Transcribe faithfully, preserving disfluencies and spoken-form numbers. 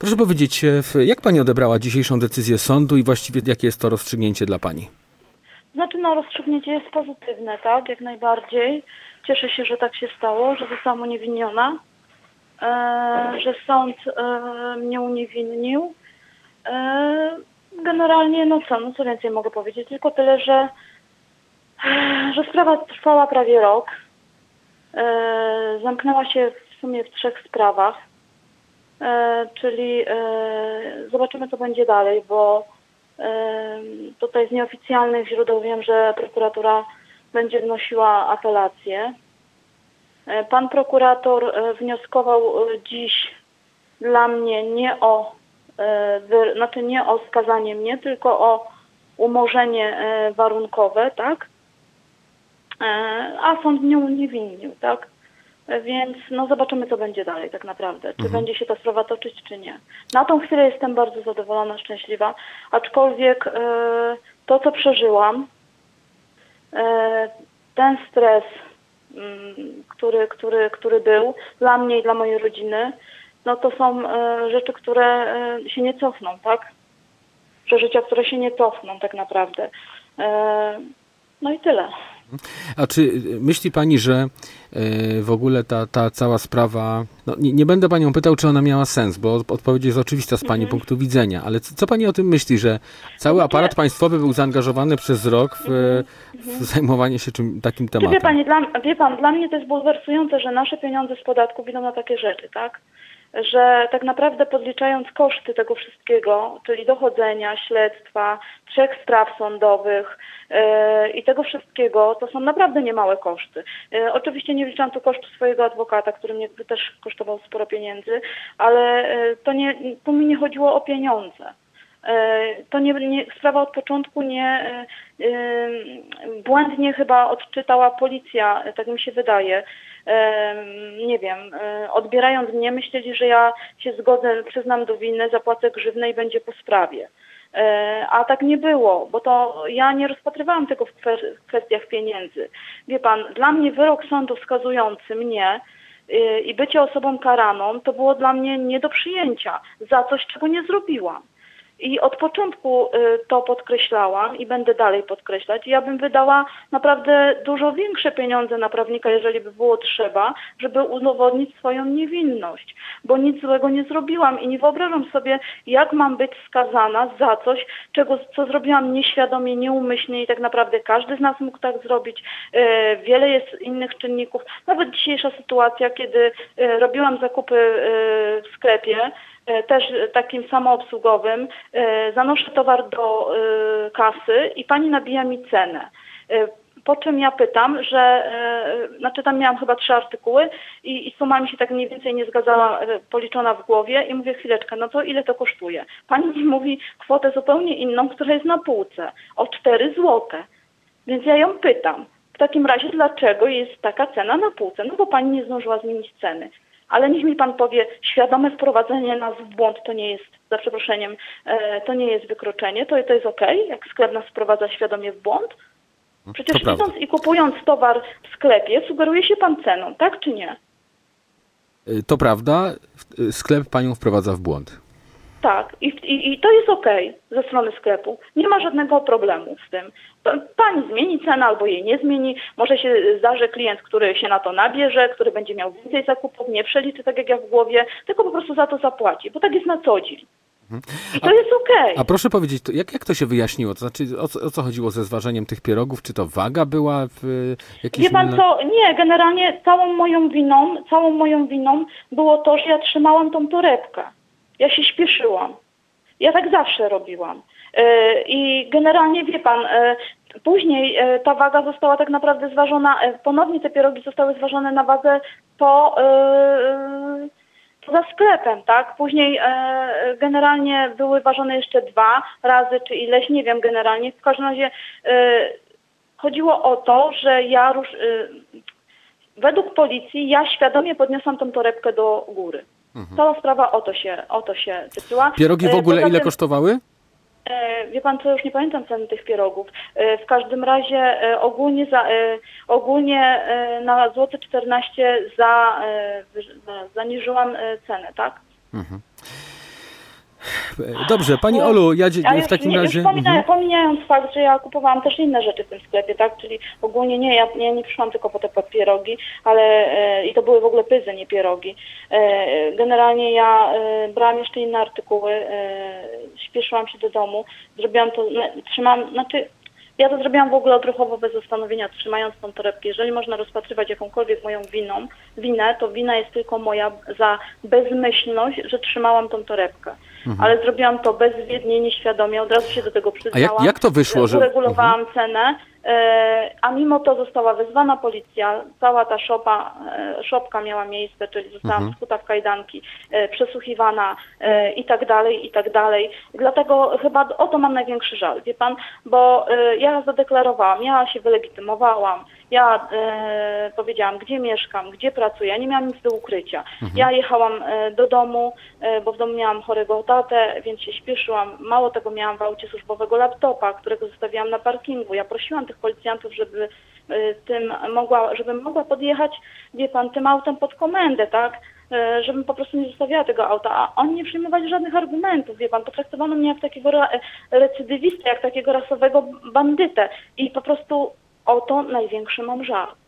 Proszę powiedzieć, jak pani odebrała dzisiejszą decyzję sądu i właściwie jakie jest to rozstrzygnięcie dla pani? Znaczy, no, rozstrzygnięcie jest pozytywne, tak, jak najbardziej. Cieszę się, że tak się stało, że zostałam uniewinniona, e, że sąd e, mnie uniewinnił. E, generalnie, no co, no co więcej mogę powiedzieć, tylko tyle, że, e, że sprawa trwała prawie rok. E, zamknęła się w sumie w trzech sprawach, e, czyli e, zobaczymy, co będzie dalej, bo e, tutaj z nieoficjalnych źródeł wiem, że prokuratura będzie wnosiła apelację. E, pan prokurator e, wnioskował e, dziś dla mnie nie o, e, wy, znaczy nie o skazanie mnie, tylko o umorzenie e, warunkowe, tak? A sąd mnie uniewinnił, tak? Więc no zobaczymy, co będzie dalej tak naprawdę. Czy mhm. będzie się ta sprawa toczyć, czy nie. Na tą chwilę jestem bardzo zadowolona, szczęśliwa, aczkolwiek e, to, co przeżyłam, e, ten stres, m, który, który, który był dla mnie i dla mojej rodziny, no to są e, rzeczy, które e, się nie cofną, tak? Przeżycia, które się nie cofną tak naprawdę. E, no i tyle. A czy myśli pani, że w ogóle ta, ta cała sprawa, no nie, nie będę panią pytał, czy ona miała sens, bo odpowiedź jest oczywista z pani mm-hmm. punktu widzenia, ale co, co pani o tym myśli, że cały aparat państwowy był zaangażowany przez rok w, mm-hmm. w zajmowanie się czym, takim tematem? Wie, pani, dla, wie pan, dla mnie to jest bulwersujące, że nasze pieniądze z podatków idą na takie rzeczy, tak? Że tak naprawdę podliczając koszty tego wszystkiego, czyli dochodzenia, śledztwa, trzech spraw sądowych yy, i tego wszystkiego, to są naprawdę niemałe koszty. Yy, oczywiście nie wliczam tu kosztu swojego adwokata, który mnie też kosztował sporo pieniędzy, ale yy, to, nie, to mi nie chodziło o pieniądze. To nie, nie, sprawa od początku nie, yy, błędnie chyba odczytała policja, tak mi się wydaje. Yy, nie wiem, yy, odbierając mnie, myśleli, że ja się zgodzę, przyznam do winy, zapłacę grzywnę i będzie po sprawie. Yy, a tak nie było, bo to ja nie rozpatrywałam tego w, kwe, w kwestiach pieniędzy. Wie pan, dla mnie wyrok sądu skazujący mnie yy, i bycie osobą karaną, to było dla mnie nie do przyjęcia za coś, czego nie zrobiłam. I od początku to podkreślałam i będę dalej podkreślać. Ja bym wydała naprawdę dużo większe pieniądze na prawnika, jeżeli by było trzeba, żeby udowodnić swoją niewinność, bo nic złego nie zrobiłam i nie wyobrażam sobie, jak mam być skazana za coś, czego, co zrobiłam nieświadomie, nieumyślnie i tak naprawdę każdy z nas mógł tak zrobić. Wiele jest innych czynników. Nawet dzisiejsza sytuacja, kiedy robiłam zakupy w sklepie, też takim samoobsługowym, zanoszę towar do kasy i pani nabija mi cenę. Po czym ja pytam, że, znaczy tam miałam chyba trzy artykuły i, i suma mi się tak mniej więcej nie zgadzała, policzona w głowie i mówię, chwileczkę, no to ile to kosztuje? Pani mi mówi kwotę zupełnie inną, która jest na półce, o cztery złote. Więc ja ją pytam, w takim razie dlaczego jest taka cena na półce? No bo pani nie zdążyła zmienić ceny. Ale niech mi pan powie, świadome wprowadzenie nas w błąd to nie jest, za przeproszeniem, e, to nie jest wykroczenie, to, to jest okej, okay, jak sklep nas wprowadza świadomie w błąd? Przecież idąc i kupując towar w sklepie, sugeruje się pan ceną, tak czy nie? To prawda, sklep panią wprowadza w błąd. Tak, i, i, i to jest okej okay ze strony sklepu. Nie ma żadnego problemu z tym. Pani zmieni cenę albo jej nie zmieni. Może się zdarzy klient, który się na to nabierze, który będzie miał więcej zakupów, nie przeliczy tak jak ja w głowie, tylko po prostu za to zapłaci, bo tak jest na co dzień. I to a, jest okej. Okay. A proszę powiedzieć, to jak, jak to się wyjaśniło? To znaczy, o co, o co chodziło ze zważeniem tych pierogów? Czy to waga była w jakiejś... Wie pan inne... co? Nie, generalnie całą moją winą, całą moją winą było to, że ja trzymałam tą torebkę. Ja się śpieszyłam. Ja tak zawsze robiłam. Yy, I generalnie, wie pan, yy, później yy, ta waga została tak naprawdę zważona, yy, ponownie te pierogi zostały zważone na wadze po, yy, poza sklepem, tak? Później yy, generalnie były ważone jeszcze dwa razy, czy ileś, nie wiem generalnie. W każdym razie yy, chodziło o to, że ja już, yy, według policji ja świadomie podniosłam tą torebkę do góry. Mhm. Cała sprawa o to się, o to się tyczyła. Pierogi w ogóle ile kosztowały? Wie pan co, już nie pamiętam ceny tych pierogów. W każdym razie ogólnie, za, ogólnie na złote czternaście za, zaniżyłam cenę, tak? Mhm. E, Dobrze, pani Olu, ja dzie- A w już, takim nie, razie... Już pomina, Mhm. pomijając fakt, że ja kupowałam też inne rzeczy w tym sklepie, tak? Czyli ogólnie nie, ja, ja nie przyszłam tylko po te pierogi, ale e, i to były w ogóle pyzy, nie pierogi. E, generalnie ja e, brałam jeszcze inne artykuły, e, śpieszyłam się do domu, zrobiłam to, ne, trzymałam, znaczy ja to zrobiłam w ogóle odruchowo bez zastanowienia, trzymając tą torebkę. Jeżeli można rozpatrywać jakąkolwiek moją winą, winę, to wina jest tylko moja za bezmyślność, że trzymałam tą torebkę. Mhm. Ale zrobiłam to bezwiednie, nieświadomie, od razu się do tego A przyznałam. jak, jak to wyszło, że... Uregulowałam Mhm. cenę, e, a mimo to została wezwana policja, cała ta szopa, e, szopka miała miejsce, czyli zostałam Mhm. skuta w kajdanki, e, przesłuchiwana e, i tak dalej, i tak dalej. Dlatego chyba o to mam największy żal, wie pan, bo e, ja zadeklarowałam, ja się wylegitymowałam, ja e, powiedziałam, gdzie mieszkam, gdzie pracuję, ja nie miałam nic do ukrycia. Mhm. Ja jechałam e, do domu, e, bo w domu miałam chorego tatę, więc się śpieszyłam. Mało tego, miałam w aucie służbowego laptopa, którego zostawiłam na parkingu. Ja prosiłam tych policjantów, żeby e, tym mogła, żebym mogła podjechać, wie pan, tym autem pod komendę, tak? E, żebym po prostu nie zostawiała tego auta, a oni nie przyjmowali żadnych argumentów, wie pan, potraktowano mnie jak takiego re- recydywistę, jak takiego rasowego bandytę i po prostu o to największy mam żal.